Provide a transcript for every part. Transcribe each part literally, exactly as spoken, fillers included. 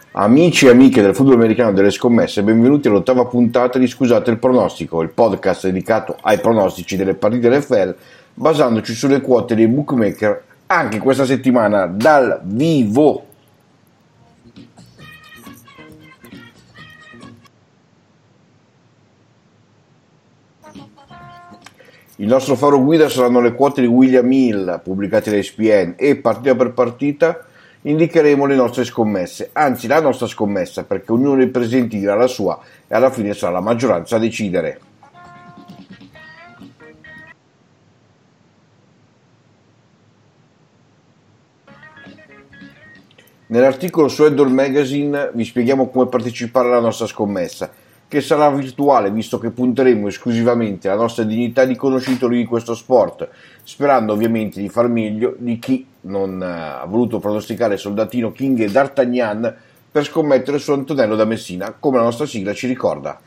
Amici e amiche del football americano delle scommesse, benvenuti all'ottava puntata di Scusate il pronostico, il podcast dedicato ai pronostici delle partite N F L, basandoci sulle quote dei bookmaker anche questa settimana dal vivo. Il nostro faro guida saranno le quote di William Hill, pubblicate da E S P N, e partita per partita indicheremo le nostre scommesse, anzi la nostra scommessa, perché ognuno dei presenti dirà la sua e alla fine sarà la maggioranza a decidere. Nell'articolo su Head-All Magazine vi spieghiamo come partecipare alla nostra scommessa, che sarà virtuale visto che punteremo esclusivamente alla nostra dignità di conoscitori di questo sport, sperando ovviamente di far meglio di chi non ha voluto pronosticare Soldatino, King e D'Artagnan per scommettere su Antonello da Messina, come la nostra sigla ci ricorda.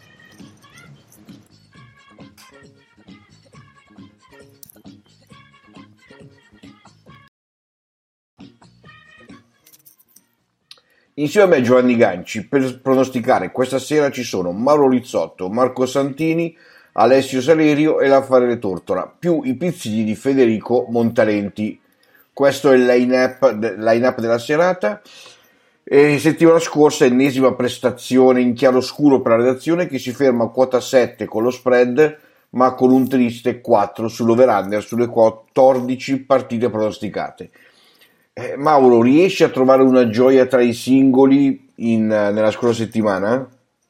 Insieme a me Giovanni Ganci, per pronosticare questa sera ci sono Mauro Lizzotto, Marco Santini, Alessio Salerio e Raffaele Tortora, più i pizzini di Federico Montalenti. Questo è il line-up, line-up della serata. E settimana scorsa ennesima prestazione in chiaroscuro per la redazione che si ferma a quota sette con lo spread, ma con un triste quattro sull'over-under sulle quattordici partite pronosticate. Eh, Mauro, riesci a trovare una gioia tra i singoli in, nella scorsa settimana?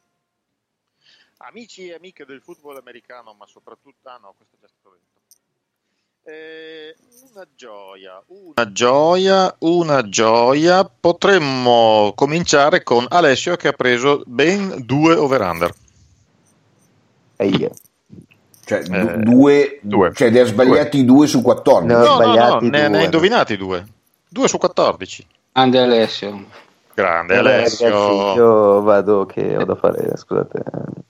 Amici e amiche del football americano, ma soprattutto ah no, questo è già stato detto. Eh, una gioia, una gioia, una gioia. Potremmo cominciare con Alessio che ha preso ben due over-under. Ehi. Cioè, eh, due, due, cioè ne ha sbagliati due, due su quattordici. No, no, no, ne, ne ha indovinati due. due su quattordici. Grande Alessio. Grande Alessio. Ragazzi, io vado che ho da fare, scusate.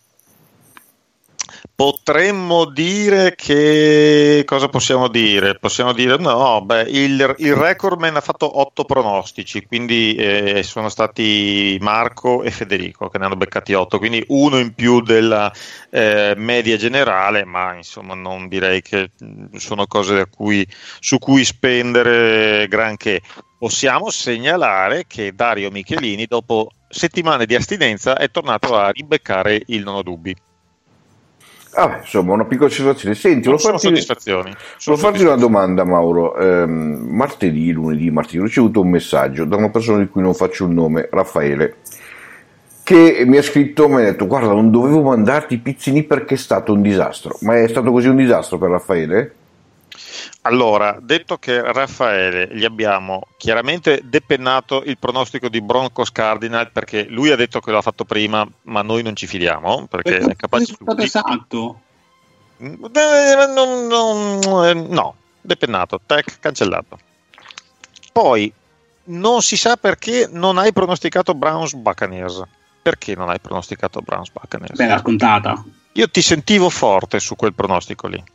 Potremmo dire che cosa possiamo dire? Possiamo dire no, beh, il, il recordman ha fatto otto pronostici, quindi eh, sono stati Marco e Federico che ne hanno beccati otto, quindi uno in più della eh, media generale, ma insomma non direi che sono cose da cui, su cui spendere granché. Possiamo segnalare che Dario Michelini dopo settimane di astinenza è tornato a ribeccare il non ho dubbi. Ah, insomma, una piccola situazione. Senti, non lo sono farti, soddisfazioni. Sono farti una domanda, Mauro. Eh, martedì, lunedì, martedì ho ricevuto un messaggio da una persona di cui non faccio il nome, Raffaele, che mi ha scritto, mi ha detto: guarda, non dovevo mandarti i pizzini perché è stato un disastro. Ma è stato così un disastro per Raffaele? Allora, detto che Raffaele gli abbiamo chiaramente depennato il pronostico di Broncos Cardinal, perché lui ha detto che l'ha fatto prima, ma noi non ci fidiamo perché Perché è capace è stato esatto. Eh, non, non, eh, no, depennato, tech cancellato. Poi non si sa perché non hai pronosticato Browns Buccaneers. Perché non hai pronosticato Browns Buccaneers? Beh, l'ha scontata. Io ti sentivo forte su quel pronostico lì.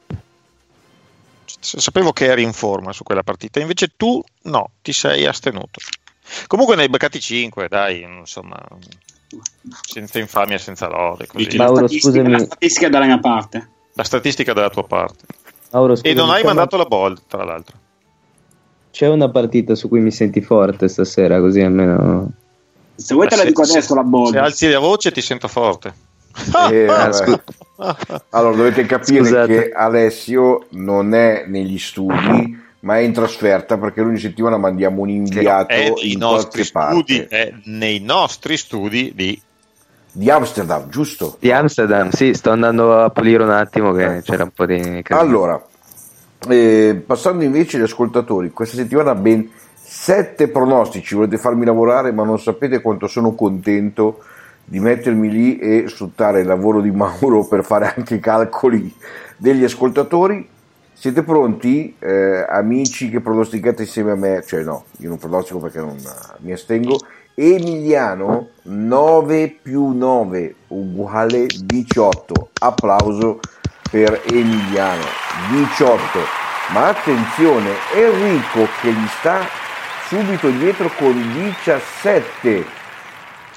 Sapevo che eri in forma su quella partita, invece tu no, ti sei astenuto. Comunque ne hai beccati cinque, dai, insomma, senza infamia, senza lode. Così. Mauro, la scusami. La statistica è dalla mia parte. La statistica è dalla tua parte. Mauro, scusami, e non hai c'è mandato una... la bold, tra l'altro. C'è una partita su cui mi senti forte stasera, così almeno... Se vuoi te la dico adesso la bold. Se alzi la voce ti sento forte. Eh, allora dovete capire Scusate. che Alessio non è negli studi ma è in trasferta, perché ogni settimana mandiamo un inviato è nei in nostri qualche studi, parte. è nei nostri studi di di Amsterdam, giusto? Di Amsterdam, sì, sto andando a pulire un attimo che Eh. c'era un po' di casino. Allora, eh, passando invece agli ascoltatori, questa settimana ben sette pronostici. Volete farmi lavorare, ma non sapete quanto sono contento di mettermi lì e sfruttare il lavoro di Mauro per fare anche i calcoli degli ascoltatori. Siete pronti, eh, amici che pronosticate insieme a me? Cioè no, io non pronostico perché non mi astengo. Emiliano, nove più nove uguale diciotto. Applauso per Emiliano, diciotto. Ma attenzione, Enrico che gli sta subito dietro con diciassette.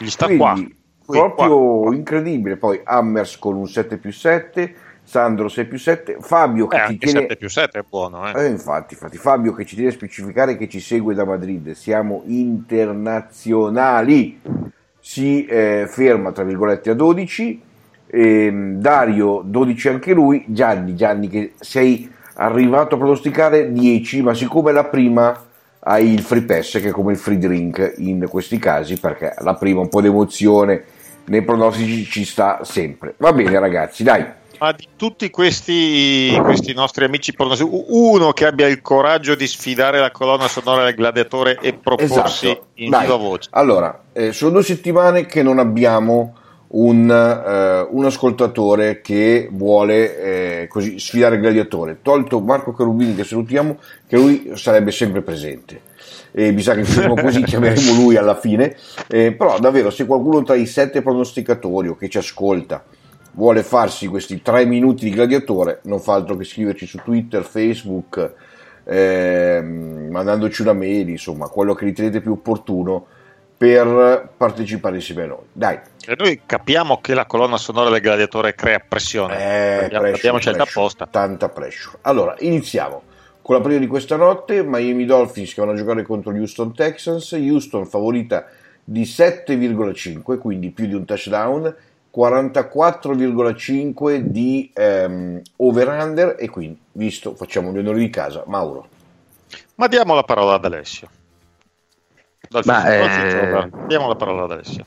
Gli sta Quindi, qua. Qui, proprio qua. incredibile. Poi Hammers con un sette più sette, Sandro sei più sette, Fabio che Eh, ci anche tiene... sette più sette è buono, eh. Eh, infatti, infatti, Fabio che ci tiene a specificare che ci segue da Madrid, siamo internazionali, si eh, ferma tra virgolette a dodici, ehm, Dario dodici anche lui, Gianni, Gianni che sei arrivato a pronosticare dieci, ma siccome la prima hai il free pass che è come il free drink in questi casi, perché la prima un po' di emozione nei pronostici ci sta sempre. Va bene ragazzi, dai. Ma di tutti questi, questi nostri amici pronostici, uno che abbia il coraggio di sfidare la colonna sonora del Gladiatore e proporsi Esatto. in Dai. viva voce. Allora, eh, sono due settimane che non abbiamo un, eh, un ascoltatore che vuole eh, così sfidare il Gladiatore. Tolto Marco Cherubini, che salutiamo, che lui sarebbe sempre presente. E mi sa che facciamo così, chiameremo lui alla fine. Eh, però davvero, se qualcuno tra i sette pronosticatori o che ci ascolta vuole farsi questi tre minuti di Gladiatore, non fa altro che scriverci su Twitter, Facebook, ehm, mandandoci una mail, insomma, quello che ritenete più opportuno per partecipare insieme a noi. Dai. E noi capiamo che la colonna sonora del Gladiatore crea pressione. Eh, abbiamo, pressure, abbiamo scelta pressure, apposta. Tanta pressure. Allora, iniziamo con la prima di questa notte. Miami Dolphins che vanno a giocare contro gli Houston Texans. Houston favorita di sette virgola cinque, quindi più di un touchdown, quarantaquattro virgola cinque di ehm, over-under, e quindi, visto, facciamo gli onori di casa. Mauro. Ma diamo la parola ad Alessio. Dolphins, Ma, Dolphins, eh... over. Diamo la parola ad Alessio.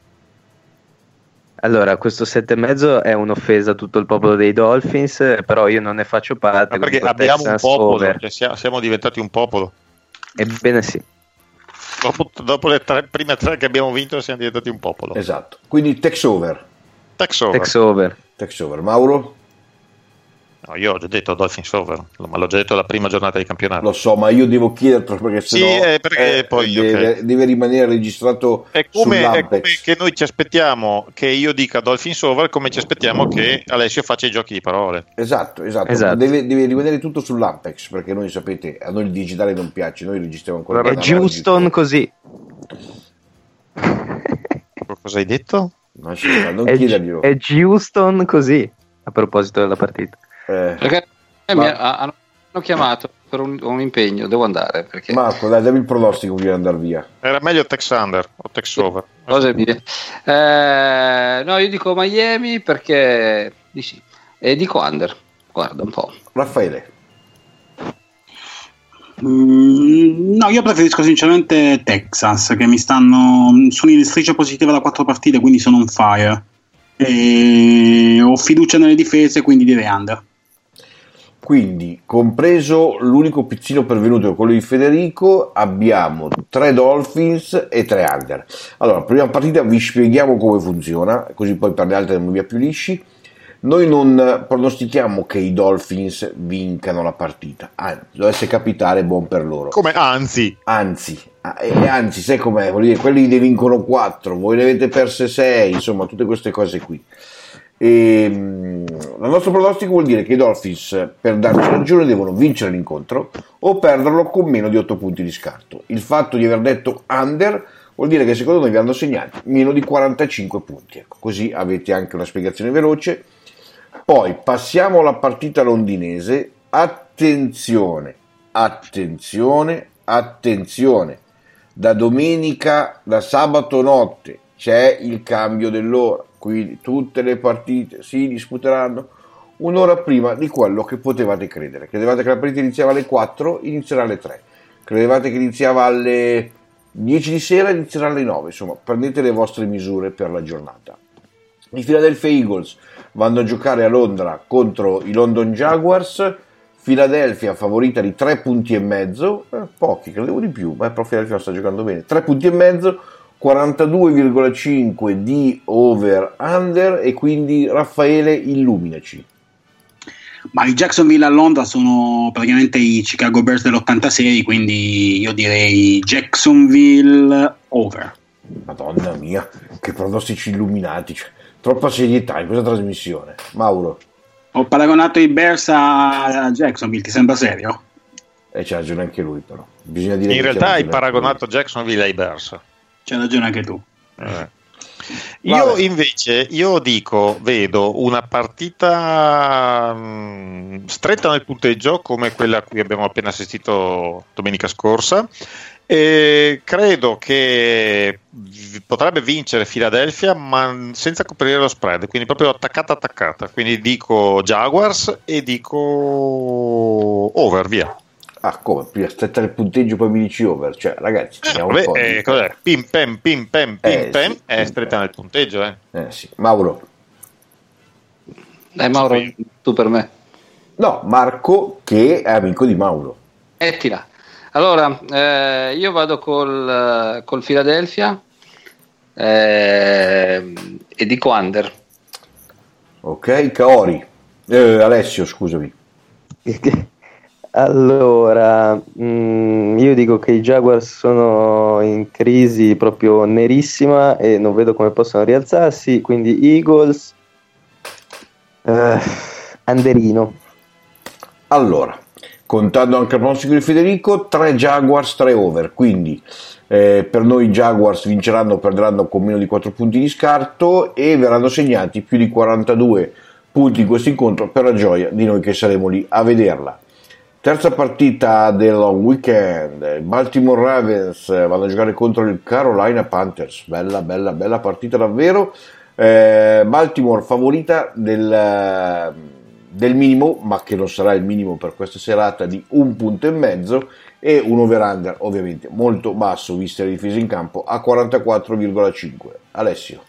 Allora, questo sette e mezzo è un'offesa a tutto il popolo dei Dolphins, però io non ne faccio parte. Ma perché quindi abbiamo un Texans popolo, over. cioè siamo, siamo diventati un popolo. Ebbene sì. Dopo, dopo le tre, prime tre che abbiamo vinto siamo diventati un popolo. Esatto. Quindi Tex over. Tex over. Tex over. Tex over. Mauro? No, io ho già detto Dolphins over, ma l'ho già detto la prima giornata di campionato. Lo so, ma io devo chiedertelo perché Sì, sennò eh, perché eh, poi, deve, ok. deve rimanere registrato È come, è come sull'Ampex. che noi ci aspettiamo che io dica Dolphins over, come ci aspettiamo che Alessio faccia i giochi di parole. Esatto, esatto. Esatto. Deve, deve rimanere tutto sull'Ampex, perché noi sapete, a noi il digitale non piace, noi registriamo ancora. È in Houston così. Cosa hai detto? Non, ci sta, non È, chiederglielo. è Houston così, a proposito della partita. Eh, Perché Ma- mi ha- hanno chiamato per un, un impegno, devo andare perché Marco, dai, dammi il pronostico prima di andare via. Era meglio Tex under o Tex over. cose mie. Eh, no, io dico Miami perché di sì. E dico under. Guarda un po'. Raffaele. Mm, no, io preferisco sinceramente Texas, che mi stanno sono in striscia positiva da quattro partite, quindi sono on fire. E ho fiducia nelle difese, quindi direi under. Quindi, compreso l'unico piccino pervenuto, quello di Federico, abbiamo tre Dolphins e tre under. Allora, prima partita vi spieghiamo come funziona, così poi per le altre andiamo via più lisci. Noi non pronostichiamo che i Dolphins vincano la partita, anzi, dovesse capitare, buon per loro. Come anzi, Anzi, e anzi, sai com'è? Vuol dire, quelli ne vincono quattro, voi ne avete perse sei, insomma, tutte queste cose qui. E, il nostro pronostico vuol dire che i Dolphins, per darci ragione, devono vincere l'incontro o perderlo con meno di otto punti di scarto. Il fatto di aver detto under vuol dire che secondo noi vi hanno segnati meno di quarantacinque punti. Ecco, così avete anche una spiegazione veloce. Poi passiamo alla partita londinese. Attenzione, attenzione, attenzione. Da domenica, da sabato notte c'è il cambio dell'ora, quindi tutte le partite si disputeranno un'ora prima di quello che potevate credere. Credevate che la partita iniziava alle quattro, inizierà alle tre. Credevate che iniziava alle dieci di sera, inizierà alle nove. Insomma, prendete le vostre misure per la giornata. I Philadelphia Eagles vanno a giocare a Londra contro i London Jaguars. Philadelphia favorita di tre punti e mezzo, eh, pochi, credevo di più, ma però Philadelphia sta giocando bene. tre punti e mezzo, quarantadue virgola cinque di over under, e quindi Raffaele, illuminaci. Ma i Jacksonville a Londra sono praticamente i Chicago Bears dell'ottantasei, quindi io direi Jacksonville over. Madonna mia, che pronostici illuminati, cioè, troppa serietà in questa trasmissione. Mauro. Ho paragonato i Bears a Jacksonville, ti sembra serio? E eh, c'ha ragione anche lui, però. Bisogna dire in che realtà c'ha hai ragione paragonato Jacksonville ai Bears. C'hai ragione anche tu. Eh. Io Vabbè. invece, io dico, vedo una partita mh, stretta nel punteggio come quella a cui abbiamo appena assistito domenica scorsa, e credo che v- potrebbe vincere Philadelphia ma senza coprire lo spread, quindi proprio attaccata attaccata, quindi dico Jaguars e dico over, via. Ah, come? Prima stretta il punteggio, poi mi dici over. Cioè, ragazzi, ci Eh, siamo vabbè, un po'. eh, cos'è? Pim pam pim pam pim Eh, pam, sì, è pim, stretta pam. nel punteggio, eh. Eh sì, Mauro. Dai Mauro, tu per me. No, Marco, che è amico di Mauro. Mettila. Allora, eh, io vado col, col Philadelphia eh, e dico under. Ok, Kaori. Eh, Alessio, scusami. Allora, mh, io dico che i Jaguars sono in crisi proprio nerissima e non vedo come possano rialzarsi, quindi Eagles, eh, Anderino. Allora, contando anche il pronostico di Federico, tre Jaguars, tre over, quindi eh, per noi i Jaguars vinceranno o perderanno con meno di quattro punti di scarto e verranno segnati più di quarantadue punti in questo incontro, per la gioia di noi che saremo lì a vederla. Terza partita del weekend, Baltimore Ravens vanno a giocare contro il Carolina Panthers, bella bella bella partita davvero. eh, Baltimore favorita del, del minimo, ma che non sarà il minimo per questa serata, di un punto e mezzo, e un over-under ovviamente molto basso viste le difese in campo a quarantaquattro virgola cinque. Alessio.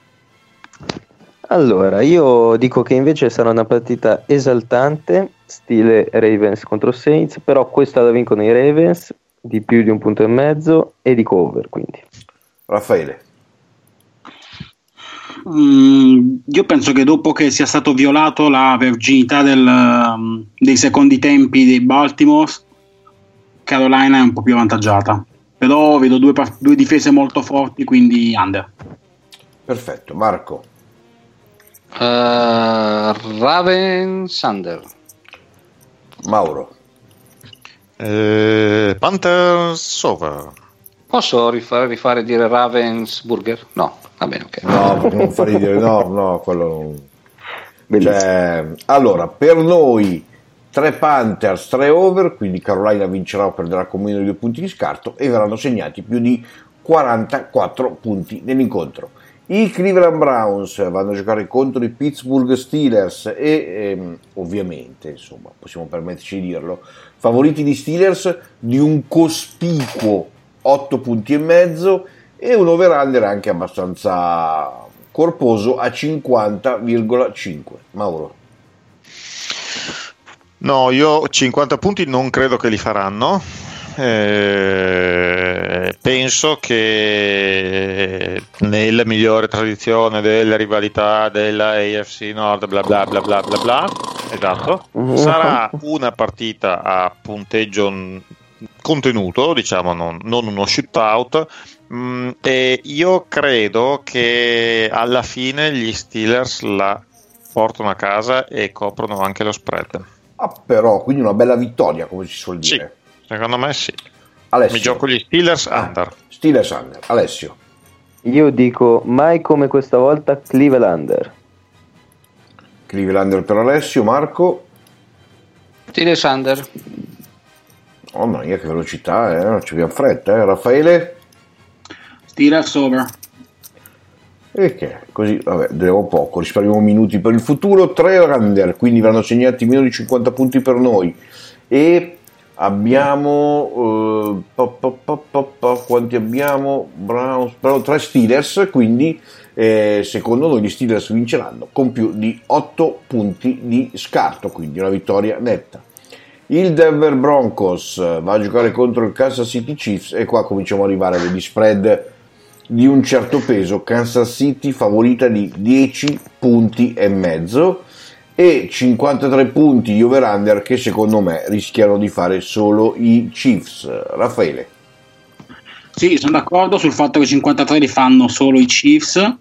Allora, io dico che invece sarà una partita esaltante, stile Ravens contro Saints, però questa la vincono i Ravens di più di un punto e mezzo e dico over, quindi. Raffaele. Mm, io penso che dopo che sia stato violato la verginità del, um, dei secondi tempi dei Baltimore, Carolina è un po' più avvantaggiata, però vedo due, par- due difese molto forti, quindi under. Perfetto, Marco. Uh, Ravens under. Mauro. Eh, Panthers over. Posso rifare, rifare dire Ravens Burger? No, va bene, ok. No, perché non farei dire no, no, quello non... Bellissimo. Cioè, allora, per noi tre Panthers, tre over, quindi Carolina vincerà o perderà con meno di due punti di scarto e verranno segnati più di quarantaquattro punti nell'incontro. I Cleveland Browns vanno a giocare contro i Pittsburgh Steelers e ehm, ovviamente, insomma, possiamo permetterci di dirlo, favoriti di Steelers di un cospicuo otto punti e mezzo e un over-under anche abbastanza corposo a cinquanta virgola cinque. Mauro. No, io cinquanta punti non credo che li faranno. Eh, penso che nella migliore tradizione della rivalità della A F C Nord, bla bla bla bla bla bla, esatto, sarà una partita a punteggio contenuto, diciamo, non, non uno shootout. Mm, e io credo che alla fine gli Steelers la portano a casa e coprono anche lo spread. Ah, però, quindi una bella vittoria, come si suol dire. Sì. Secondo me sì. Alessio. Mi gioco gli Steelers under. Steelers under. Alessio. Io dico mai come questa volta Cleveland under. Cleveland under per Alessio. Marco. Steelers under. Oh no, che velocità, eh? Non ci abbiamo fretta, eh? Raffaele. Steelers over. E che così, vabbè, dureremo poco, risparmiamo minuti per il futuro. Tre under, quindi verranno segnati meno di cinquanta punti per noi. E abbiamo uh, po, po, po, po, po, quanti abbiamo? Browns, però tre Steelers, quindi eh, secondo noi gli Steelers vinceranno con più di otto punti di scarto, quindi una vittoria netta. Il Denver Broncos va a giocare contro il Kansas City Chiefs e qua cominciamo ad arrivare a degli spread di un certo peso. Kansas City favorita di dieci punti e mezzo e cinquantatré punti di over-under che secondo me rischiano di fare solo i Chiefs. Raffaele. Sì, sono d'accordo sul fatto che cinquantatré li fanno solo i Chiefs,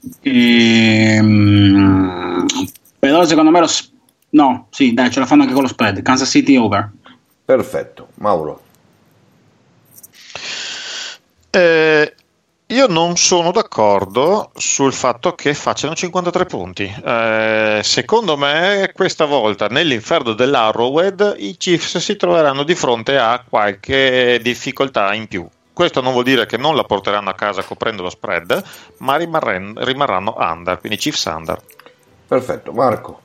ehm, però secondo me lo sp- no, sì, dai, ce la fanno anche con lo spread. Kansas City over. Perfetto. Mauro. Eh, io io non sono d'accordo sul fatto che facciano cinquantatré punti. Eh, secondo me questa volta nell'inferno dell'Arrowhead i Chiefs si troveranno di fronte a qualche difficoltà in più. Questo non vuol dire che non la porteranno a casa coprendo lo spread, ma rimarranno, rimarranno under, quindi Chiefs under. Perfetto, Marco.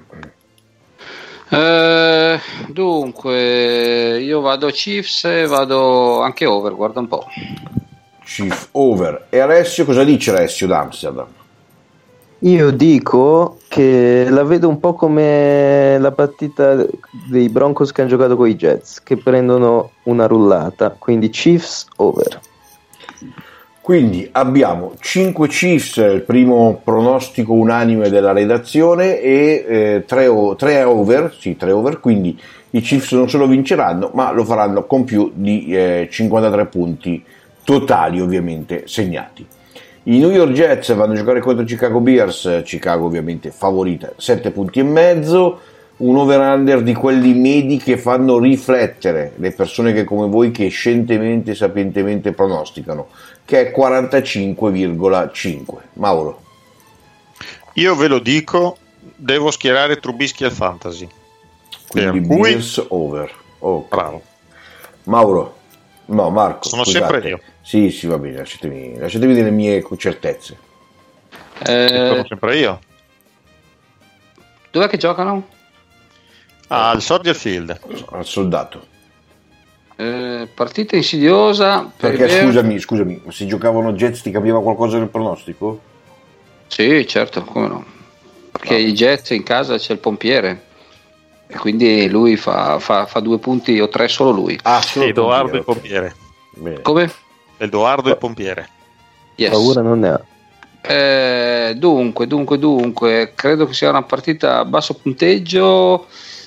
Eh, dunque, io vado Chiefs e vado anche over, guarda un po'. Chief over. E Alessio, cosa dice Alessio d'Amsterdam? Io dico che la vedo un po' come la partita dei Broncos che hanno giocato con i Jets, che prendono una rullata, quindi Chiefs over. Quindi abbiamo cinque Chiefs, il primo pronostico unanime della redazione, e tre over, sì, tre over, quindi i Chiefs non solo vinceranno, ma lo faranno con più di eh, cinquantatré punti totali, ovviamente, segnati. I New York Jets vanno a giocare contro i Chicago Bears, Chicago ovviamente favorita, sette punti e mezzo, un over-under di quelli medi che fanno riflettere le persone che come voi che scientemente e sapientemente pronosticano, che è quarantacinque virgola cinque. Mauro? Io ve lo dico, devo schierare Trubisky al fantasy. Quindi per cui... Bears over. Okay. Bravo. Mauro? No, Marco. Sono scusate. sempre io. Sì, sì, va bene, lasciatemi, lasciatemi delle mie certezze. Eh, Sono sempre io. dov'è che giocano? Ah, al Soldier Field. Al soldato. Eh, partita insidiosa. Perché per... scusami, scusami, se giocavano Jets ti cambiava qualcosa nel pronostico? Sì, certo, come no. Perché Ah. i Jets in casa c'è il pompiere. E quindi lui fa, fa, fa due punti o tre solo lui. Ah, solo Edoardo il pompiere, pompiere. ok. Bene. Come? Edoardo il pompiere. Yes. Paura non ne ha. Eh, dunque, dunque, dunque, credo che sia una partita a basso punteggio.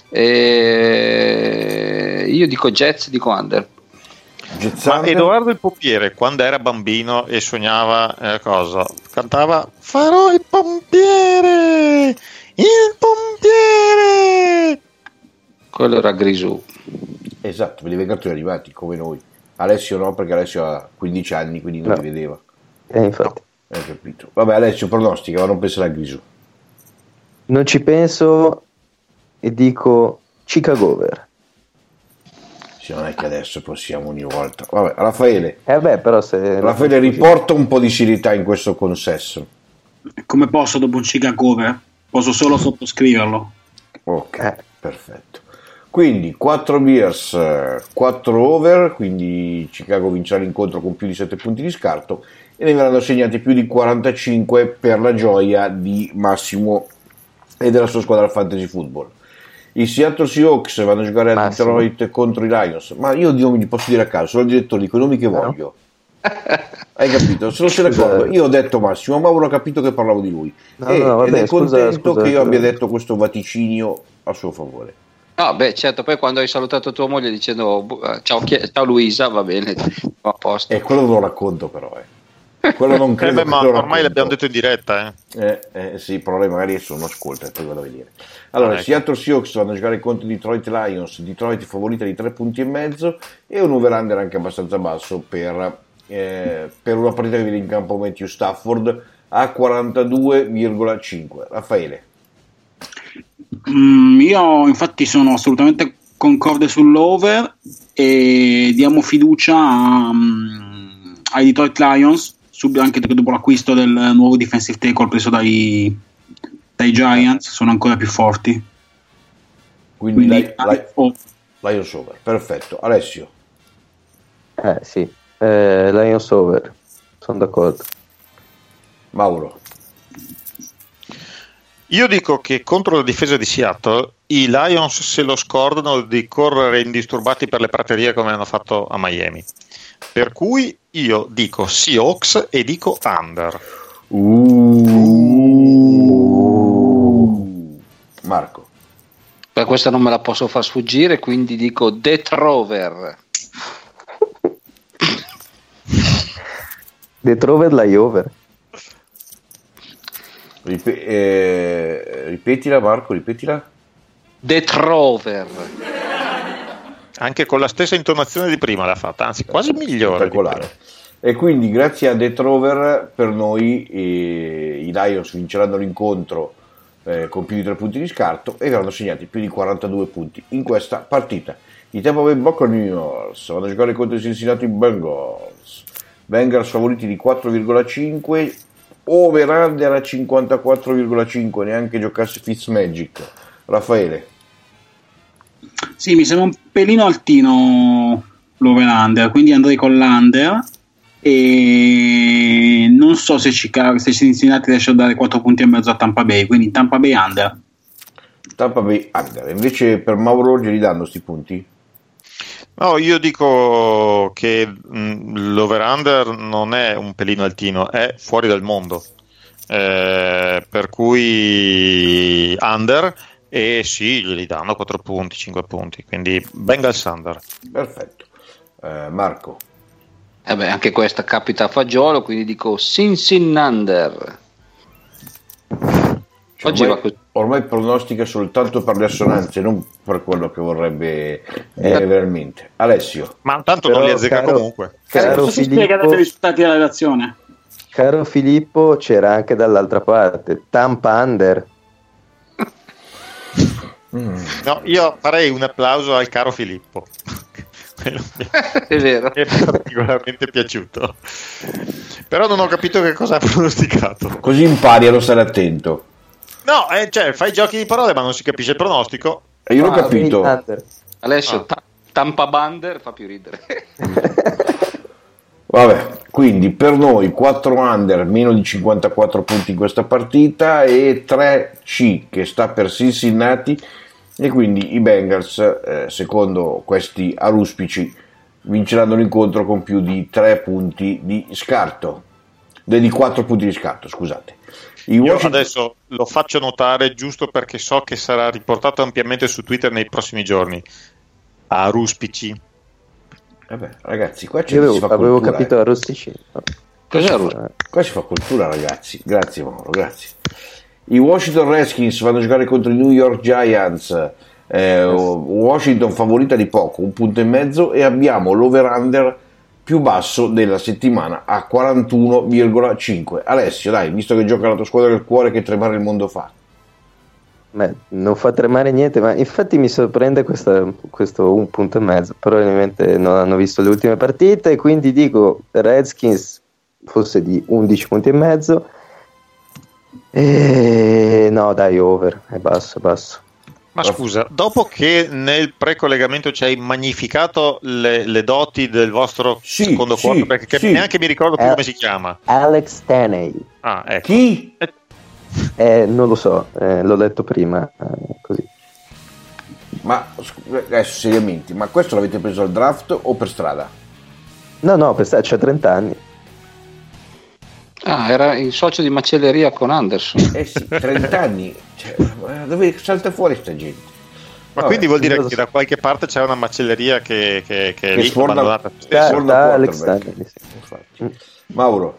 Eh, io dico Jets, dico under. Jets Ma under? Edoardo il pompiere, quando era bambino e sognava eh, cosa? Cantava farò il pompiere! Il pompiere! Quello era Grisù. Esatto, vedeva i cartoni animati come noi. Alessio no, perché Alessio ha quindici anni, quindi non No. li vedeva. Eh, infatti. Hai capito. Vabbè, Alessio pronostica, ma non pensare a Grisù. Non ci penso e dico Chicago over. Sì, non è che adesso possiamo ogni volta. Vabbè, Raffaele. Eh beh, però se... Raffaele, riporta un po' di serietà in questo consesso. Come posso dopo un Chicago over? Posso solo sottoscriverlo. Ok, Eh. perfetto. Quindi quattro Bears, quattro over, quindi Chicago vincerà l'incontro con più di sette punti di scarto e ne verranno assegnati più di quarantacinque per la gioia di Massimo e della sua squadra al Fantasy Football. I Seattle Seahawks vanno a giocare a Massimo. Detroit contro i Lions, ma io di nomi li posso dire a caso, sono il direttore, dico i nomi che voglio. Hai capito? Se non se ne Scusa. accorgo, io ho detto Massimo, Mauro ha capito che parlavo di lui. No, e, no, va ed bene, è scusa, contento scusa, che io scusa. abbia detto questo vaticinio a suo favore. No, beh, certo, poi quando hai salutato tua moglie dicendo uh, ciao, Chi- ciao Luisa, va bene, a posto. E quello non lo racconto però, eh. Quello non Eh credo beh, che ma lo ormai racconto. l'abbiamo detto in diretta, eh. Eh, eh, sì, però lei magari adesso non ascolta e poi vado a vedere. Allora, Ah, ecco. Seattle Seahawks vanno a giocare contro i Detroit Lions, Detroit favorita di tre punti e mezzo e un over-under anche abbastanza basso per, eh, per una partita che vede in campo Matthew Stafford a quarantadue virgola cinque. Raffaele. Mm, io infatti sono assolutamente concorde sull'over e diamo fiducia a, mm, ai Detroit Lions, sub- anche dopo l'acquisto del nuovo defensive tackle preso dai, dai Giants, sono ancora più forti. Quindi, Quindi Li- Li- oh, Lions over. Perfetto. Alessio. Eh sì, eh, Lions over. Sono d'accordo. Mauro. Io dico che contro la difesa di Seattle i Lions se lo scordano di correre indisturbati per le praterie come hanno fatto a Miami. Per cui io dico Seahawks e dico under. Uh. Marco. Per questa non me la posso far sfuggire, quindi dico Detrover. Detroit la over. Rip- eh, ripetila Marco, ripetila. Detrover. Anche con la stessa intonazione di prima l'ha fatta, anzi quasi migliore. di Spettacolare. E quindi grazie a Death Rover per noi eh, i Lions vinceranno l'incontro eh, con più di tre punti di scarto e verranno segnati più di quarantadue punti in questa partita. I Tampa Bay Buccaneers vanno a giocare contro i Cincinnati Bengals. Bengals favoriti di quattro virgola cinque, over under a cinquantaquattro virgola cinque, neanche giocasse Fitzmagic. Raffaele. Sì, mi sembra un pelino altino l'over under, quindi andrei con l'under e non so se Chicago, se Cincinnati riesce a dare quattro punti e mezzo a Tampa Bay, quindi Tampa Bay under. Tampa Bay under. Invece per Mauro gli danno sti punti? No, io dico che mh, l'over-under non è un pelino altino, è fuori dal mondo, eh, per cui under, e sì, gli danno quattro punti, cinque punti, quindi Bengals under. Perfetto. eh, Marco? Eh beh, anche questa capita a fagiolo, quindi dico Cincinnati. Cioè, Oggi va ormai, così. ormai pronostica soltanto per le assonanze, non per quello che vorrebbe dire Eh. veramente. Alessio? Ma tanto Però, non li azzecca caro- comunque. Caro si spiega Filippo, dai risultati della redazione. caro Filippo, c'era anche dall'altra parte Tampa under. Mm. No, io farei un applauso al caro Filippo. Quello mi È vero. è particolarmente piaciuto. Però non ho capito che cosa ha pronosticato. Così impari a non stare attento. No, eh, cioè, fai giochi di parole ma non si capisce il pronostico. E io l'ho Ah, capito. Under. Alessio, Ah. ta- Tampa Bander fa più ridere. Vabbè, quindi per noi quattro under, meno di cinquantaquattro punti in questa partita e tre C che sta per Cincinnati, e quindi i Bengals, eh, secondo questi aruspici, vinceranno l'incontro con più di tre punti di scarto, di quattro punti di scarto, scusate. I Io Washington- adesso lo faccio notare giusto perché so che sarà riportato ampiamente su Twitter nei prossimi giorni. A ruspici. Vabbè, ragazzi, qua, c'è, Io avevo, si fa avevo cultura, capito eh. a Rosticino. Cos'è Russo? Qua si fa cultura, ragazzi. Grazie Mauro, grazie. I Washington Redskins vanno a giocare contro i New York Giants. Eh, Washington favorita di poco, un punto e mezzo, e abbiamo l'over-under più basso della settimana a quarantuno virgola cinque. Alessio, dai, visto che gioca la tua squadra del cuore, che tremare il mondo fa? Beh, non fa tremare niente, ma infatti mi sorprende questa, questo un punto e mezzo. Probabilmente non hanno visto le ultime partite, quindi dico Redskins fosse di undici punti e mezzo. E no, dai, over, è basso, è basso. Ma scusa, dopo che nel pre-collegamento ci hai magnificato le, le doti del vostro Sì, secondo sì, quarterback, che sì. neanche mi ricordo più Eh. come si chiama. Alex Tanney, Ah, ecco. Chi? Eh, eh, non lo so, eh, l'ho letto prima, eh, così. Ma scu- adesso seriamente, ma questo l'avete preso al draft o per strada? No, no, pensate, c'ha trenta anni. Ah, era il socio di macelleria con Anderson. Eh sì, trenta anni, cioè, ma dove salta fuori sta gente? Ma Vabbè, quindi vuol dire non lo che so. da qualche parte c'è una macelleria che, che, che è che lì sforna, abbandonata. che Sta- sforna sta Alex quarterback. Tanney, sì. Infatti. Mauro?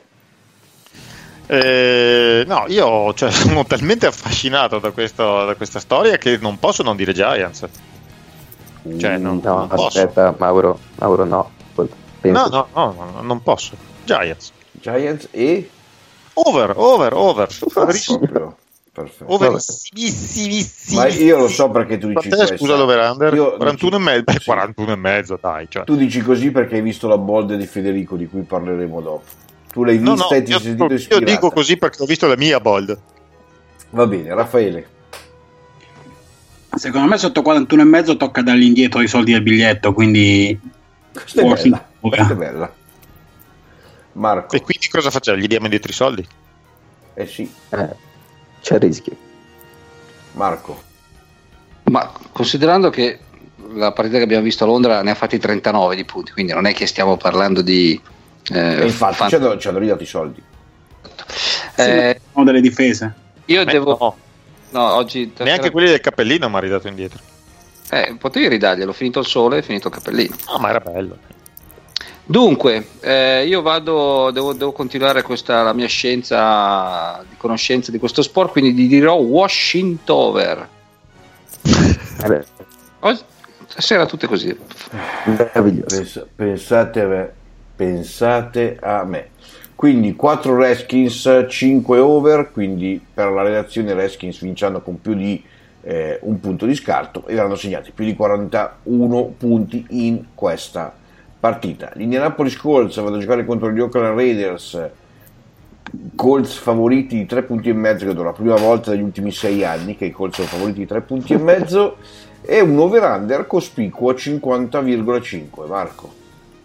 Eh, no, io cioè, sono talmente affascinato da, questo, da questa storia che non posso non dire Giants. Cioè, non, No, non posso. aspetta, Mauro, Mauro no. Penso- No, no, no, no, non posso. Giants. Giants e... Over, over, over. Overissimo. Proprio, perfetto. Overissimissimo. Ma io lo so perché tu dici Quant'è, questo. scusa, l'over-under? Io quarantuno dici- e mezzo. Beh, sì. quarantuno e mezzo, dai. Cioè. Tu dici così perché hai visto la bold di Federico, di cui parleremo dopo. Tu l'hai No, vista no, e ti io, sei sentito io ispirata. dico così perché ho visto la mia bold. Va bene, Raffaele. Secondo me sotto quarantuno e mezzo tocca dargli indietro i soldi del biglietto, quindi Questa è Washington. bella. Questa è bella. Marco. E quindi cosa facciamo? Gli diamo indietro i soldi? Eh sì, Eh, c'è il rischio. Marco. Ma considerando che la partita che abbiamo visto a Londra ne ha fatti trentanove di punti, quindi non è che stiamo parlando di... eh, E infatti fan- ci hanno, ci hanno ridato i soldi. Eh, sono delle difese. io Beh, devo... no, No, oggi... neanche quelli del cappellino mi ha ridato indietro. Eh, potevi ridarglielo, finito il sole, è finito il cappellino. No, ma era bello. Dunque, eh, io vado, devo, devo continuare questa, la mia scienza di conoscenza di questo sport, quindi ti dirò Washington over. Eh beh, Oggi- stasera tutte così. meraviglioso. Pens- pensate, a me, Pensate a me. Quindi quattro Redskins, cinque over, quindi per la redazione Redskins vinceranno con più di eh, un punto di scarto e verranno segnati più di quarantuno punti in questa partita. Gli Indianapolis Colts vanno a giocare contro gli Oakland Raiders, Colts favoriti di tre punti e mezzo, credo la prima volta negli ultimi sei anni che i Colts sono favoriti di tre punti e mezzo, e un over-under cospicuo cinquanta virgola cinque. Marco?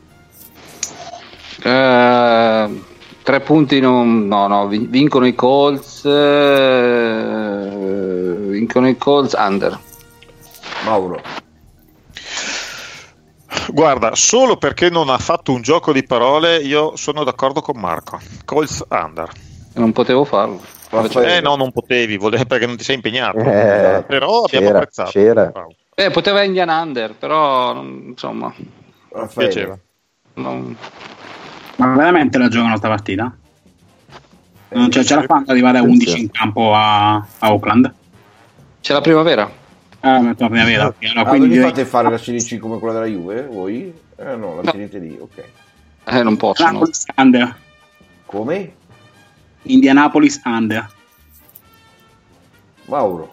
Uh, tre punti non, no, no, vincono i Colts, uh, vincono i Colts under. Mauro? Guarda, solo perché non ha fatto un gioco di parole io sono d'accordo con Marco. Colts under. Non potevo farlo. Eh no, non potevi, volevo, perché non ti sei impegnato. Eh, però abbiamo c'era, apprezzato. C'era. Eh, poteva Indian under, però insomma, Raffaele? Piaceva. Non... Ma veramente la giocano sta partita? Non c'è, ce la fanno arrivare a undici in campo a, a Oakland? C'è la primavera. Ah, la primavera. Okay. Allora, Ah, quindi non gli direi... fate fare la Serie C come quella della Juve, voi? Eh no, la No. tenete lì, ok. Eh, non possono. Indianapolis under. Come? Indianapolis under. Mauro?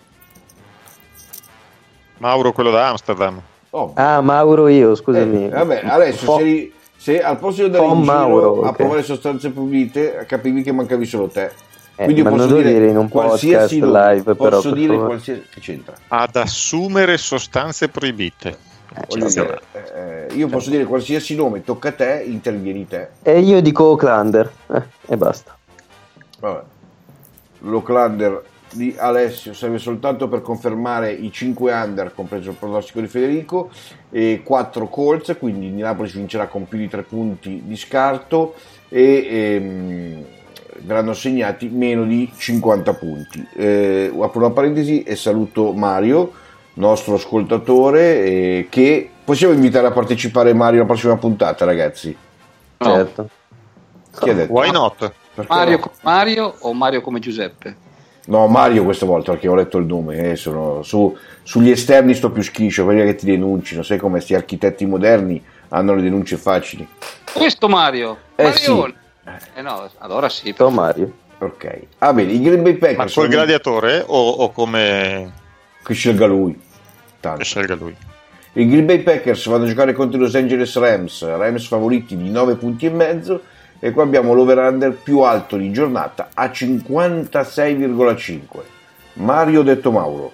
Mauro, quello da Amsterdam. Oh, Ah, Mauro io, scusami. eh, vabbè, adesso Fo- se, ri- se al posto di andare Fo in giro Mauro, a ok. provare sostanze proibite, capivi che mancavi solo te. Eh, Quindi ma posso non lo dire in un qualsiasi podcast nome, live, posso però, per dire favore. qualsiasi che c'entra. Ad assumere sostanze proibite. Voglio Certo. dire, eh, io posso dire qualsiasi nome, tocca a te, intervieni te. E io dico Oaklander, eh, e basta. Vabbè. L'Oaklander di Alessio serve soltanto per confermare i cinque under, compreso il pronostico di Federico, e quattro Colts, quindi Indianapolis vincerà con più di tre punti di scarto e ehm, verranno segnati meno di cinquanta punti. Eh, apro una parentesi e saluto Mario, nostro ascoltatore, eh, che possiamo invitare a partecipare Mario alla prossima puntata, ragazzi. No. Certo. Chi ha detto? Why not? Perché Mario no? come Mario o Mario come Giuseppe? No, Mario questa volta, perché ho letto il nome, eh, sono, su, sugli esterni sto più schiscio, prima che ti denuncino, sai come sti architetti moderni hanno le denunce facili. Questo Mario. Eh, Marione. Eh no, allora sì. Ciao Mario. Ok, ah bene, i Green Bay Ma Packers col sono- gladiatore o, o come che scelga lui. Tanto. che scelga lui? I Green Bay Packers vanno a giocare contro i Los Angeles Rams, Rams favoriti di nove punti e mezzo, e qua abbiamo l'over-under più alto di giornata a cinquantasei virgola cinque. Mario detto Mauro.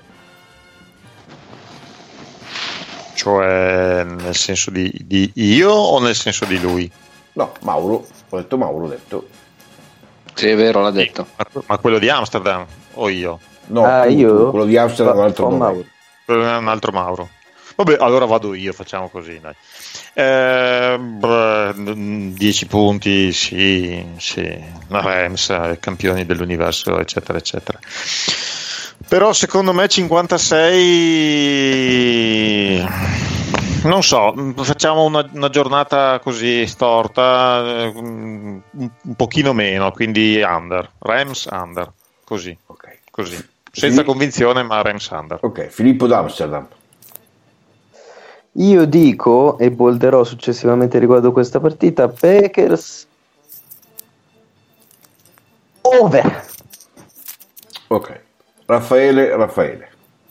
Cioè nel senso di, di io o nel senso di lui? No, Mauro, ho detto Mauro, ho detto. Sì, è vero, l'ha detto. Ma, ma quello di Amsterdam o io? No, Ah, tu, io? tu, quello di Amsterdam è un altro Fa- fa nome. Mauro. Quello è un altro Mauro. Vabbè, allora vado io, facciamo così, dai. Eh, dieci punti, sì, sì. La Rams, eh, campioni dell'universo, eccetera, eccetera. Però secondo me cinquantasei, non so, facciamo una, una giornata così storta, eh, un, un pochino meno, quindi under, Rams under, così, Ok. così. Senza Sì. convinzione, ma Rams under. Ok, Filippo d'Amsterdam. Io dico, e bolderò successivamente riguardo questa partita, Packers over. Ok. Raffaele, Raffaele.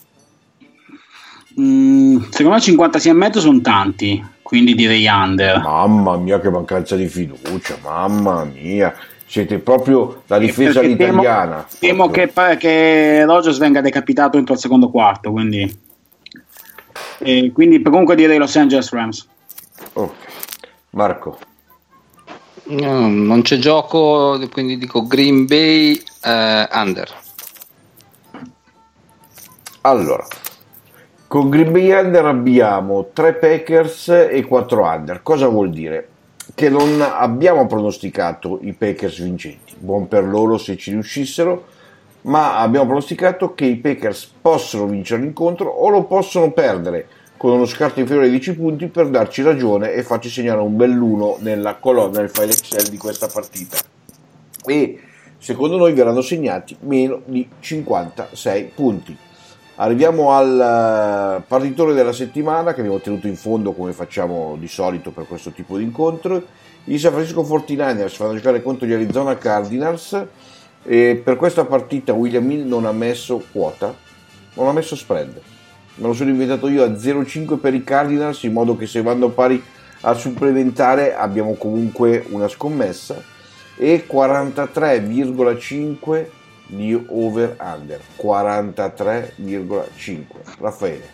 Mm, secondo me cinquantasei e mezzo sono tanti, quindi direi under. Mamma mia, che mancanza di fiducia, mamma mia. Siete proprio la difesa Perché temo- all'italiana. Temo Proprio. che, pa- che Rodgers venga decapitato entro il secondo quarto, quindi, e quindi comunque direi Los Angeles Rams. Ok. Marco. No, non c'è gioco, quindi dico Green Bay eh, under. Allora, con Green Bay Under abbiamo tre Packers e quattro Under. Cosa vuol dire? Che non abbiamo pronosticato i Packers vincenti. Buon per loro se ci riuscissero, ma abbiamo pronosticato che i Packers possono vincere l'incontro o lo possono perdere con uno scarto inferiore ai dieci punti per darci ragione e farci segnare un bell'uno nella colonna del file Excel di questa partita. E secondo noi verranno segnati meno di cinquantasei punti. Arriviamo al partitore della settimana che abbiamo tenuto in fondo come facciamo di solito per questo tipo di incontro. I San Francisco quarantanovers vanno a giocare contro gli Arizona Cardinals e per questa partita William Hill non ha messo quota, non ha messo spread. Me lo sono inventato io a zero virgola cinque per i Cardinals, in modo che se vanno pari al supplementare abbiamo comunque una scommessa, e quarantatré virgola cinque di over under. quarantatré virgola cinque. Raffaele.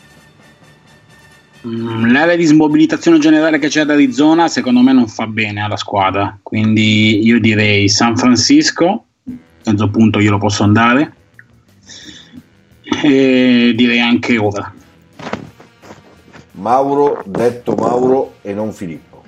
Mm, l'area di smobilitazione generale che c'è ad Arizona secondo me non fa bene alla squadra, quindi io direi San Francisco, mezzo punto io lo posso andare, e direi anche over. Mauro, detto Mauro e non Filippo.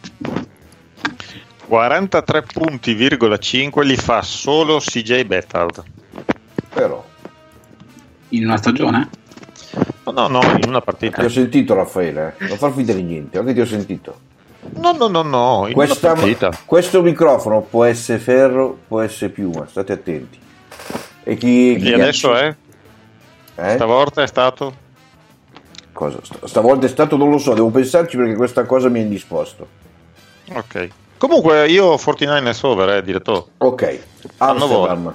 quarantatré punti virgola cinque li fa solo C J Beathard. Però In una stagione? No, no, no, in una partita. ti ho sentito, Raffaele, eh? Non far finta di niente, anche ti ho sentito. No, no, no, no, in Questa, una partita. questo microfono può essere ferro, può essere piuma, state attenti. E chi, chi E adesso è? Eh? Stavolta è stato? Cosa? Stavolta è stato, non lo so, devo pensarci perché questa cosa mi ha indisposto. Ok. Comunque io quarantanovers over, eh, direttore. Ok, Amsterdam.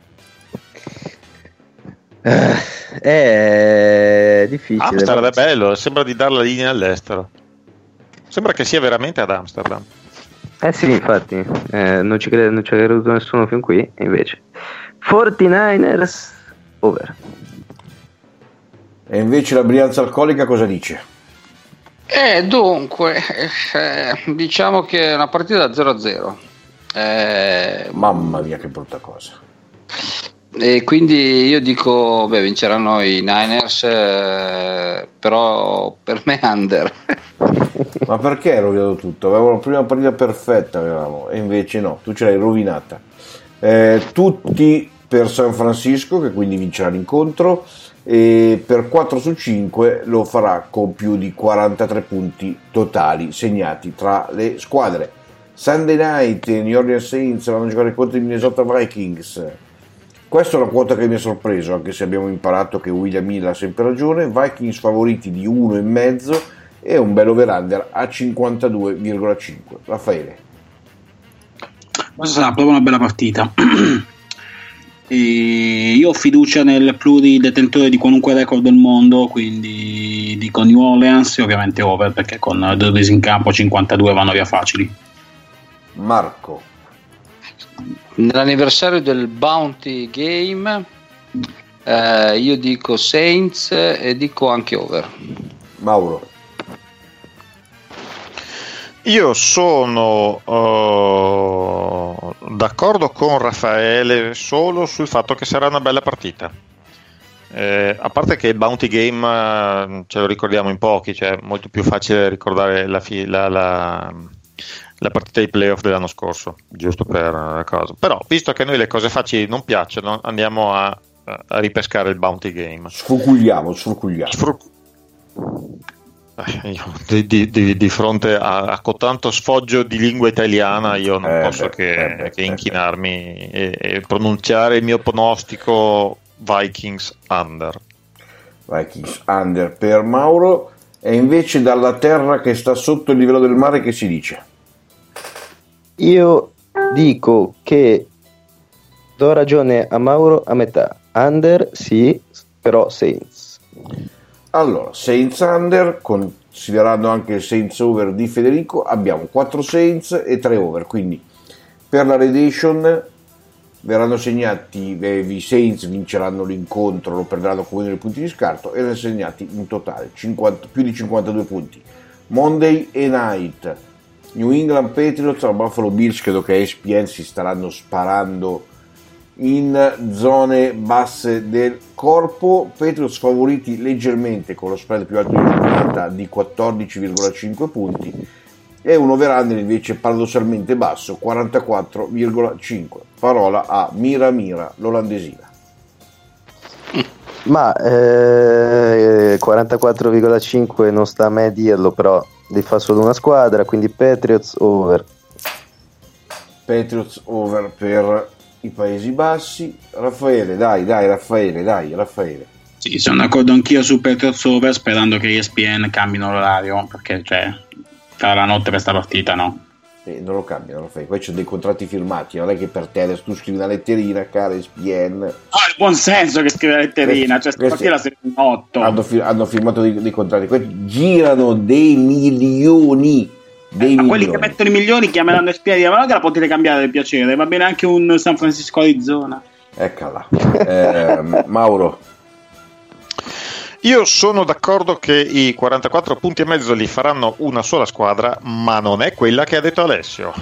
Eh, è difficile. Amsterdam è bello, sembra di dare la linea all'estero. Sembra che sia veramente ad Amsterdam. Eh sì, infatti, eh, non ci crede, non ci ha creduto nessuno fin qui, e invece. quarantanovers over. E invece la Brianza alcolica cosa dice? Eh, dunque, eh, diciamo che è una partita da zero a zero. Eh, Mamma mia che brutta cosa. E quindi io dico, beh, vinceranno i Niners, eh, però per me under. Ma perché hai rovinato tutto? Avevamo la prima partita perfetta, avevamo, e invece no, tu ce l'hai rovinata. Eh, tutti per San Francisco, che quindi vincerà l'incontro, e per quattro su cinque lo farà con più di quarantatré punti totali segnati tra le squadre. Sunday night, New Orleans Saints vanno a giocare contro i Minnesota Vikings. Questa è una quota che mi ha sorpreso, anche se abbiamo imparato che William Hill ha sempre ragione. Vikings favoriti di uno e mezzo e un bel over-under a cinquantadue virgola cinque. Raffaele. Questa sarà proprio una bella partita. E io ho fiducia nel pluridetentore di qualunque record del mondo, quindi dico New Orleans e ovviamente over, perché con Drew Brees in campo cinquantadue vanno via facili. Marco. Nell'anniversario del Bounty Game, eh, io dico Saints e dico anche over. Mauro. Io sono uh, d'accordo con Raffaele solo sul fatto che sarà una bella partita. Eh, a parte che il Bounty Game uh, ce lo ricordiamo in pochi, cioè è molto più facile ricordare la, fi- la, la, la partita di playoff dell'anno scorso, giusto per uh, cosa. Però, visto che a noi le cose facili non piacciono, andiamo a, a ripescare il Bounty Game. Sfrucugliamo, sfrucugliamo. Sfru- Io, di, di, di, di fronte a, a tanto sfoggio di lingua italiana io non eh posso beh, che, eh beh, che inchinarmi e, e pronunciare il mio pronostico Vikings under. Vikings under per Mauro. E invece dalla terra che sta sotto il livello del mare che si dice? Io dico che do ragione a Mauro a metà. Under sì, però Saints. Allora, Saints under, considerando anche il Saints over di Federico, abbiamo quattro Saints e tre over, quindi per la redation verranno segnati, eh, i Saints vinceranno l'incontro, lo perderanno come nei punti di scarto e ne segnati in totale cinquanta, più di cinquantadue punti. Monday e night, New England Patriots a Buffalo Bills, credo che E S P N si staranno sparando in zone basse del corpo. Patriots favoriti leggermente con lo spread più alto di giornata di quattordici virgola cinque punti e un over-under invece paradossalmente basso, quarantaquattro virgola cinque. Parola a Mira Mira, l'olandesina. Ma eh, quarantaquattro virgola cinque non sta a me dirlo, però li fa solo una squadra, quindi Patriots over. Patriots over per i Paesi Bassi. Raffaele, dai, dai, Raffaele, dai, Raffaele. Sì, sono d'accordo anch'io su Patriots over, sperando che E S P N cambino l'orario, perché cioè tra la notte per sta partita no. Eh, non lo cambia, non lo fai. Poi c'è dei contratti firmati, non è che per te adesso tu scrivi una letterina, cara E S P N. Ah, il buon senso che scrive la letterina, cioè questi, stamattina sei in otto. Hanno, fir- hanno firmato dei, dei contratti, questi girano dei milioni. Dei Ma milioni. quelli che mettono i milioni chiameranno E S P N e dicono che la potete cambiare per piacere, va bene anche un San Francisco Arizona. Eccola. Eh, Mauro. Io sono d'accordo che i quarantaquattro punti e mezzo li faranno una sola squadra, ma non è quella che ha detto Alessio.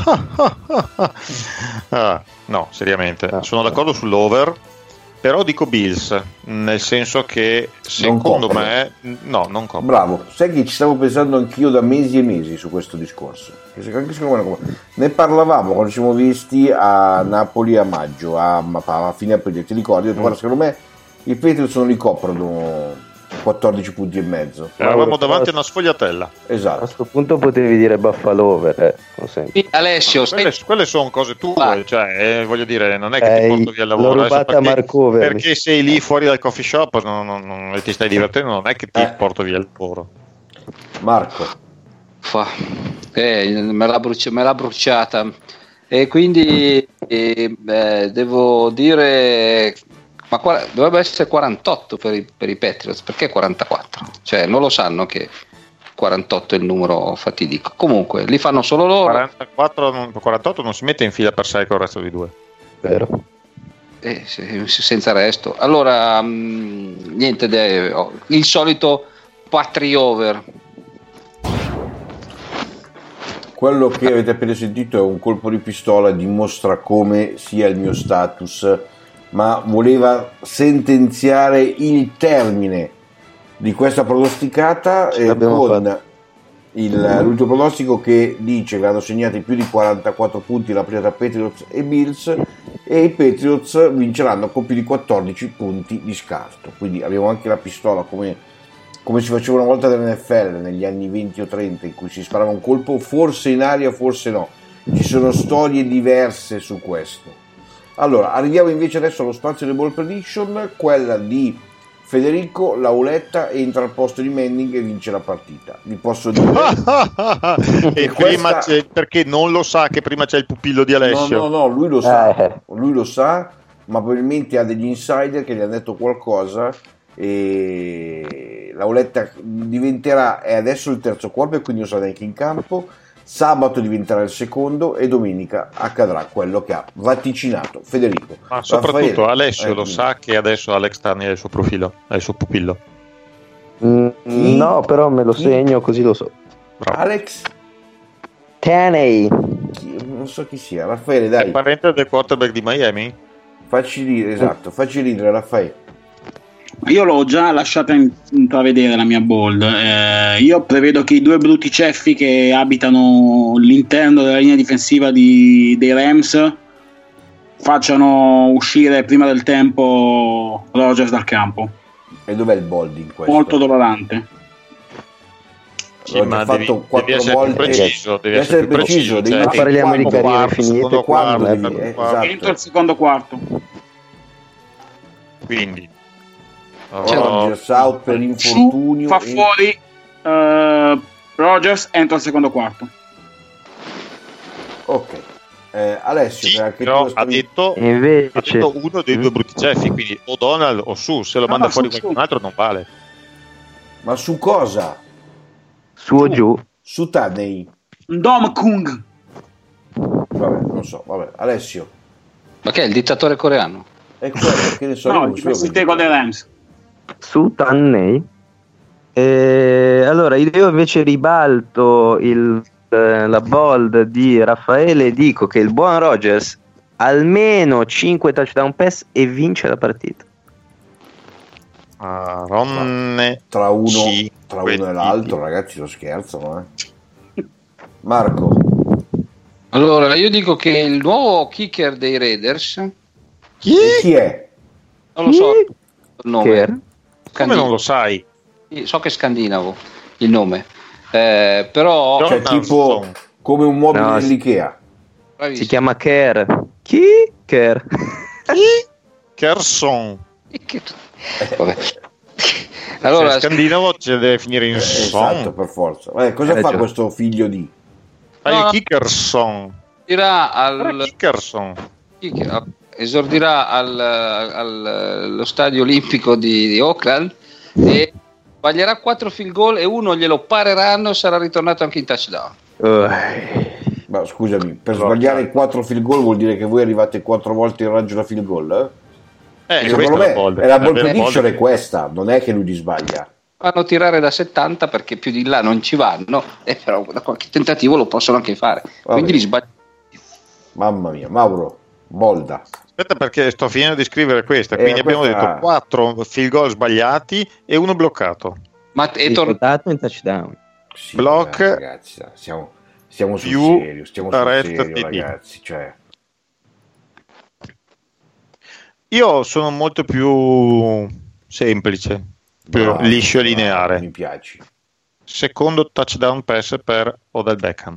ah, no, seriamente, sono d'accordo sull'over, però dico Bills, nel senso che secondo me no, non copre. Bravo, sai che ci stavo pensando anch'io da mesi e mesi su questo discorso. Anche secondo me, ne parlavamo quando ci siamo visti a Napoli a maggio, a, a fine aprile, ti ricordi? Ho detto, guarda, secondo me i Patriots non li coprono quattordici punti e mezzo. Eravamo davanti a una sfogliatella. Esatto. A questo punto potevi dire Buffalo over, eh, sì, Alessio, quelle, stai... quelle sono cose tue, ah. cioè, eh, voglio dire, non è che eh, ti porto via il lavoro. L'ho rubata perché, Marcover. Perché sei lì fuori dal coffee shop non, non, non, ti stai divertendo, non è che ti eh. porto via il lavoro. Marco. Fa. Eh, me, l'ha bruci- me l'ha bruciata. E quindi eh, eh, devo dire... Ma qua, dovrebbe essere quarantotto per i, per i Patriots, perché quarantaquattro? Cioè non lo sanno che quarantotto è il numero fatidico. Comunque li fanno solo loro. quarantaquattro, quarantotto non si mette in fila per sei con il resto di due. Vero. Eh, senza resto. Allora mh, niente, de, oh, il solito Patri over. Quello che avete appena sentito è un colpo di pistola, dimostra come sia il mio status, ma voleva sentenziare il termine di questa pronosticata eh, con il, l'ultimo pronostico che dice che hanno segnato più di quarantaquattro punti la partita tra Patriots e Bills, e i Patriots vinceranno con più di quattordici punti di scarto. Quindi abbiamo anche la pistola come, come si faceva una volta nell'N F L negli anni venti o trenta, in cui si sparava un colpo forse in aria, forse no. Ci sono storie diverse su questo. Allora, arriviamo invece adesso allo spazio di ball prediction, quella di Federico. Lauletta entra al posto di Manning e vince la partita. Vi posso dire e prima questa... c'è, perché non lo sa che prima c'è il pupillo di Alessio. No, no, no, lui lo sa, eh. lui lo sa, ma probabilmente ha degli insider che gli hanno detto qualcosa e Lauletta diventerà, è adesso il terzo quarto e quindi non sarà neanche in campo. Sabato diventerà il secondo e domenica accadrà quello che ha vaticinato Federico. Ma soprattutto Raffaele, Alessio eh, lo quindi. sa che adesso Alex Tani è il suo profilo, è il suo pupillo. Mm, no, però me lo Chi? segno così lo so. Bravo. Alex Taney. Non so chi sia. Raffaele, dai. È parente del quarterback di Miami? Facci ridere, esatto, facci ridere Raffaele. Io l'ho già lasciata intravedere la mia bold. Eh, io prevedo che i due brutti ceffi che abitano l'interno della linea difensiva di, dei Rams facciano uscire prima del tempo Rodgers dal campo. E dov'è il bold in questo? Molto dolorante. Sì, ma devi, devi essere più preciso, devi essere più preciso, devi cioè, parliamo di carriere finite quando devi, devi, esatto. Entro il secondo quarto. Quindi Rodgers oh. out per infortunio fa e... fuori uh, Rodgers entro il secondo quarto. Ok. Eh, Alessio, sì, anche però tu ha detto, invece... ha detto uno dei due brutti ceffi, quindi o Donald o Su, se lo no, manda fuori su, qualcun altro non vale. Ma su cosa? Su o giù? Su Tadei. Dom Kung. Vabbè, non so, vabbè. Alessio. Ma che è il dittatore coreano? È quello, che ne so. No, il presidente dei Rams. Su Tanney. E allora io invece ribalto il, eh, la bold di Raffaele e dico che il buon Rodgers almeno cinque touchdown pass e vince la partita. Ah, Ronne tra uno, tra uno e l'altro, ragazzi, lo scherzano, eh. Marco. Allora io dico che il nuovo kicker dei Raiders, chi, chi è? Non lo so il nome. Come non lo sai? So che è scandinavo il nome, eh, però cioè tipo come un mobile no, dell'Ikea. Si chiama Kerr. Chi? Kerr. Chi? Kerson. Che- Vabbè. Allora, Se è scandinavo ci deve finire in Esatto, son. per forza. Eh, cosa Hai fa ragione. questo figlio di? Fai No, il no. Kickerson. esordirà Era al, Kickerson. esordirà al, al- allo stadio olimpico di, di Auckland e sbaglierà quattro field goal e uno glielo pareranno e sarà ritornato anche in touchdown. Uh, Ma scusami, per Allora, sbagliare quattro field goal vuol dire che voi arrivate quattro volte in raggio da field goal? Eh? Eh, Secondo questa me è la bold. è la ball Eh, prediction bold. è questa, non è che lui ti sbaglia. Fanno tirare da settanta perché più di là non ci vanno, e però da qualche tentativo lo possono anche fare. Quindi li sbagliano. Mamma mia, Mauro, bolda. Aspetta, perché sto finendo di scrivere questa. Eh, Quindi abbiamo questa- detto quattro field goal sbagliati e uno bloccato. Ma è tornato. ricordato in touchdown. Sì, Block eh, ragazzi, siamo, stiamo sul più serio, stiamo sul retta serio, T D. ragazzi, cioè, Io sono molto più semplice, più bravo, liscio e bravo, lineare. mi piaci. Secondo touchdown pass per Odell Beckham.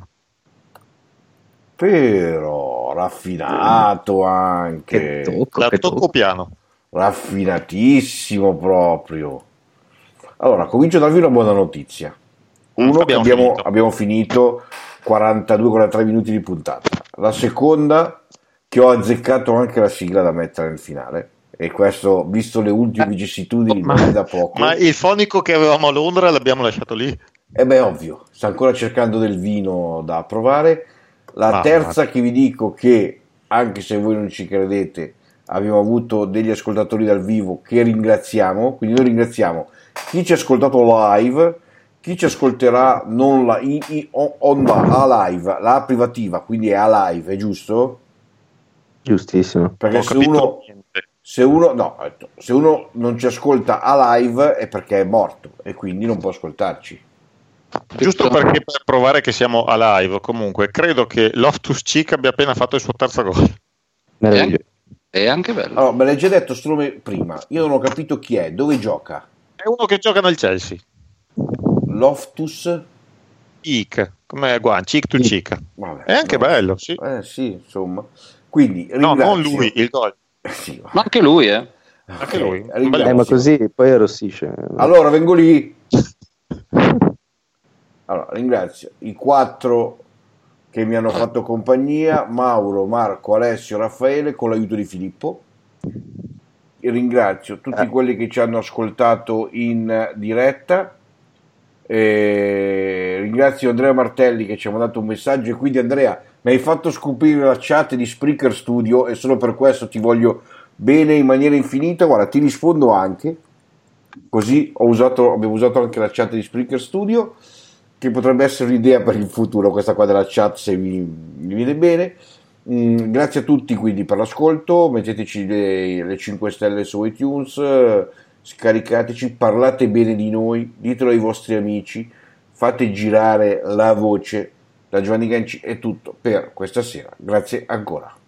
Però raffinato Che anche, tocco, La che tocco tocco. piano. raffinatissimo proprio. Allora, comincio a darvi una buona notizia. Uno, Abbiamo che abbiamo, finito. abbiamo finito quarantadue quarantatré minuti di puntata. La seconda, che ho azzeccato anche la sigla da mettere nel finale. E questo, visto le ultime vicissitudini, non è da poco. Ma il fonico che avevamo a Londra l'abbiamo lasciato lì. E beh, ovvio, sta ancora cercando del vino da provare. La Ah, terza che vi dico che, anche se voi non ci credete, abbiamo avuto degli ascoltatori dal vivo che ringraziamo, quindi noi ringraziamo chi ci ha ascoltato live, chi ci ascolterà non la, i, i, on la, a live, la privativa, quindi è a live, è giusto? Giustissimo. Perché Ho se capito uno, niente. se uno, no, se uno non ci ascolta a live è perché è morto e quindi non può ascoltarci. Giusto perché per provare che siamo a live, comunque, credo che Loftus Cheek abbia appena fatto il suo terzo gol. Meraviglioso. È anche bello. Allora, me l'hai già detto sto nome prima, io non ho capito chi è, dove gioca? È uno che gioca nel Chelsea. Loftus? Cheek, come guan, cheek to cheek. Vabbè, È anche no. bello, sì. Eh sì, insomma. Quindi No, ringrazio. non lui, il gol. Sì, va. Ma anche lui, eh. Anche Ok, lui. ringrazio. Eh, ma così poi arrossisce. Allora, vengo lì. Allora, ringrazio i quattro che mi hanno fatto compagnia, Mauro, Marco, Alessio, Raffaele, con l'aiuto di Filippo. E ringrazio tutti quelli che ci hanno ascoltato in diretta. E ringrazio Andrea Martelli che ci ha mandato un messaggio, e quindi Andrea mi hai fatto scoprire la chat di Spreaker Studio e solo per questo ti voglio bene in maniera infinita. Guarda, ti rispondo anche così, ho usato, abbiamo usato anche la chat di Spreaker Studio, che potrebbe essere un'idea per il futuro questa qua della chat, se vi, vi viene bene. Mm, grazie a tutti quindi per l'ascolto, metteteci le, le cinque stelle su iTunes, eh, scaricateci, parlate bene di noi, ditelo ai vostri amici, fate girare la voce. Da Giovanni Ganci è tutto per questa sera, grazie ancora.